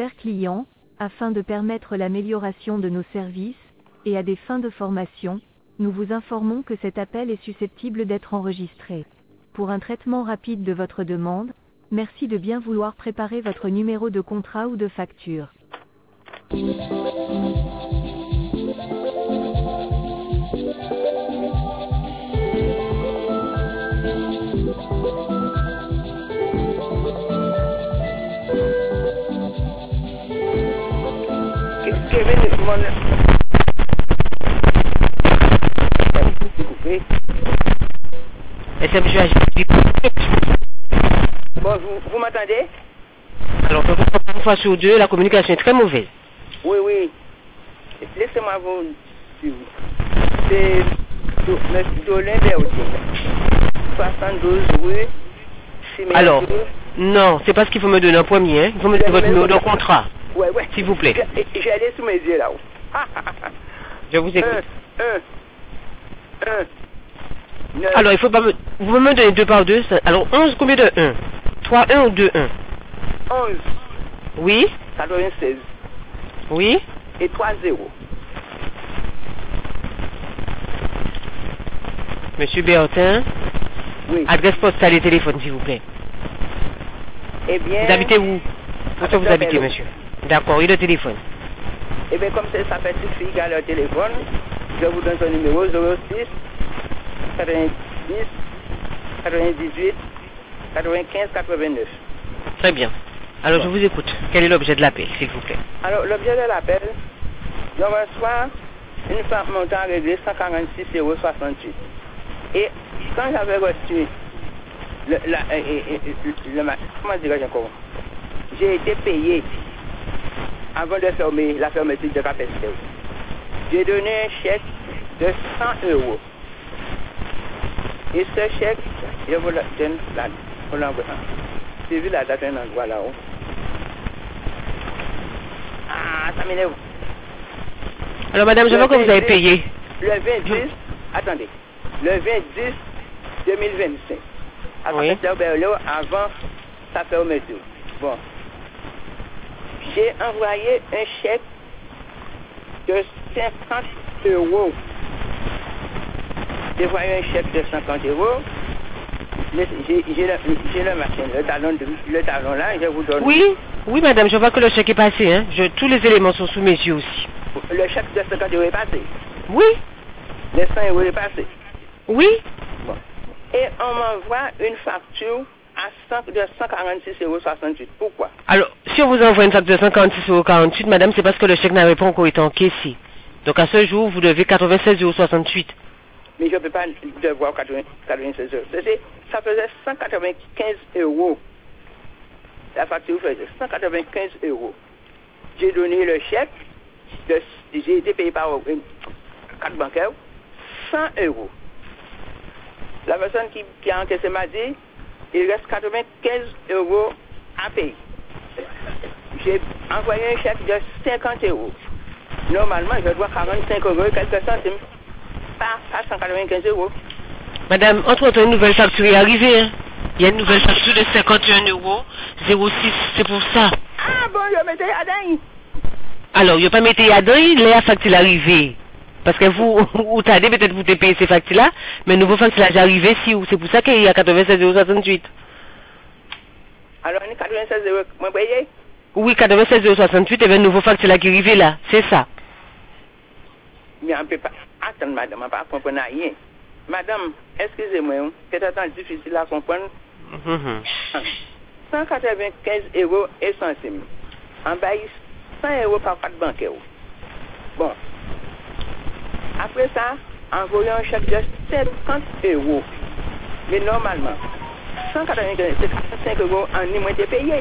chers clients, afin de permettre l'amélioration de nos services, et à des fins de formation, nous vous informons que cet appel est susceptible d'être enregistré. Pour un traitement rapide de votre demande, merci de bien vouloir préparer votre numéro de contrat ou de facture. Est-ce que Bon, vous m'entendez? Alors, une fois sur deux, la communication est très mauvaise. Oui, oui. Laissez-moi vous dire. C'est M. Dolin Berthier. 72 rue Cimentos. Alors, non, c'est pas ce qu'il faut me donner en premier. Hein. Il faut me donner votre numéro de contrat. Ouais, ouais. S'il vous plaît. J'allais sous mes yeux là-haut. Je vous écoute. 9. Alors, il faut pas me... Vous pouvez me donner 2 par 2. Alors, 11, combien de 1? 3, 1 ou 2, 1? 11. Oui. 96. Oui. Et 3, 0. Monsieur Bertin. Oui. Adresse postale et téléphone, s'il vous plaît. Eh bien... Vous habitez où? Où vous habitez, monsieur? D'accord, et le téléphone? Eh bien, comme ça fait toute fille qui a leur téléphone, je vous donne son numéro 06 90 98 95 89. Très bien. Alors, je vous écoute. Quel est l'objet de l'appel, s'il vous plaît? Alors, l'objet de l'appel, je reçois une femme montant réglé 146,68 €. Et quand j'avais reçu comment dirais-je encore? J'ai été payé avant de fermer la fermeture de Capestel. J'ai donné un chèque de 100 €. Et ce chèque, je vous le donne là. J'ai vu la date d'un endroit là-haut. Ah, ça m'énerve. Alors, madame, je vois que vous avez payé. Le 20-10, attendez. Le 20-10 2025. À Oui. Berlot avant sa fermeture. Bon. J'ai envoyé un chèque de 50 €. J'ai envoyé un chèque de 50 €. J'ai le machin, le talon là, je vous donne. Oui, oui, madame, je vois que le chèque est passé. Hein. Tous les éléments sont sous mes yeux aussi. Le chèque de 50 € est passé. Oui. Les 100 € est passé. Oui. Bon. Et on m'envoie une facture de 146,68 €. Pourquoi? Alors, si on vous envoie une facture de 146,48 €, madame, c'est parce que le chèque n'avait pas encore été encaissé. Donc, à ce jour, vous devez 96,68 €. Mais je ne peux pas devoir 96 €. Ça faisait 195 €. La facture faisait 195 €. J'ai donné le chèque, j'ai été payé par une carte bancaire, 100 €. La personne qui a encaissé m'a dit, il reste 95 € à payer. J'ai envoyé un chèque de 50 €. Normalement, je dois 45 € et quelques centimes. Pas 195 €. Madame, entre-temps, une nouvelle facture est arrivée. Hein. Il y a une nouvelle facture de 51,06 €. C'est pour ça. Ah bon, je mettais à dingue. Alors, il n'y a pas mis à dingue, la facture est arrivée. Parce que vous t'avez peut-être vous payer ces factures-là, mais nouveau facture là, arrivé si c'est pour ça qu'il y a 96,68 €. Alors, on est 96 €, moi payé? Oui, 96,68 €, et bien nouveau facture là qui est arrivé là, c'est ça. Mais on ne peut pas. Attends, madame, on ne peut pas comprendre rien. Madame, excusez-moi, c'est très difficile à comprendre. 195 € et centimes. En bas, 100 € par carte bancaire. Bon. Après ça, envoyons un chèque de 50 €. Mais normalement, 195 € en y moins payé.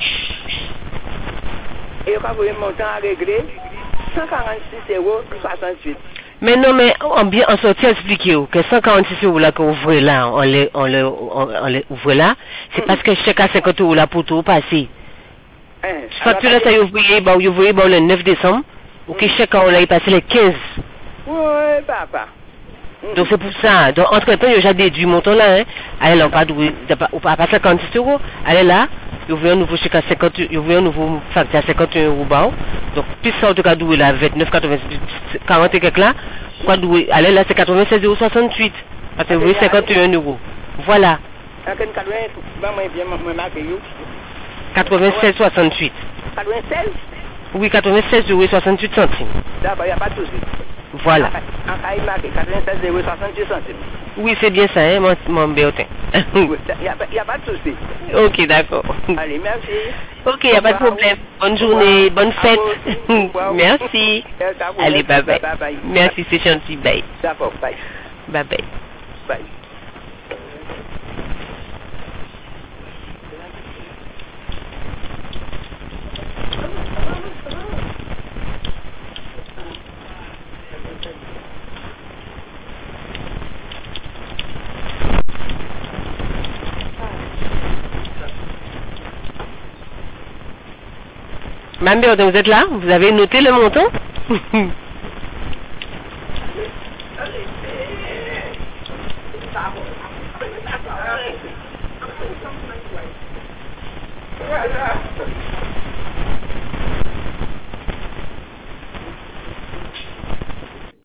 Et quand vous avez un montant à régler, 146,68 €. Mais non, mais en sortie expliquer que 146 € là qu'on ouvre là, on les ouvre là, c'est parce que chèque à 50 € là pour tout passer. Facture là, ça y ouvrier, le 9 décembre, ou que chèque on l'a passé le 15. Oui, papa. Donc c'est pour ça. Donc entre-temps, il y a déjà déduit montant là. Hein. Elle n'a pas doué, pas 56 euros. Elle est là. Il y a un nouveau chèque à 50, il y a un nouveau facteur à 51 euros. Donc, plus ça, en tout cas, doué là, 29, 40 et quelques là. Quoi doué? Elle est là, c'est 96,68 euros. Parce que vous voyez 51 euros. Voilà. 96,68. 96? Oui, 96,68 euros. D'accord, il n'y a pas de souci. Voilà. En il marqué 96,68 euros. Oui, c'est bien ça, hein, mon béotin. Il n'y a pas de souci. Ok, d'accord. Allez, merci. Ok, il n'y a pas de problème. Bonne journée, bonne fête. Merci. Allez, bye bye. Merci, c'est gentil. Bye. D'accord, bye. Bye bye. Bye. Mme Béotin, vous êtes là? Vous avez noté le montant?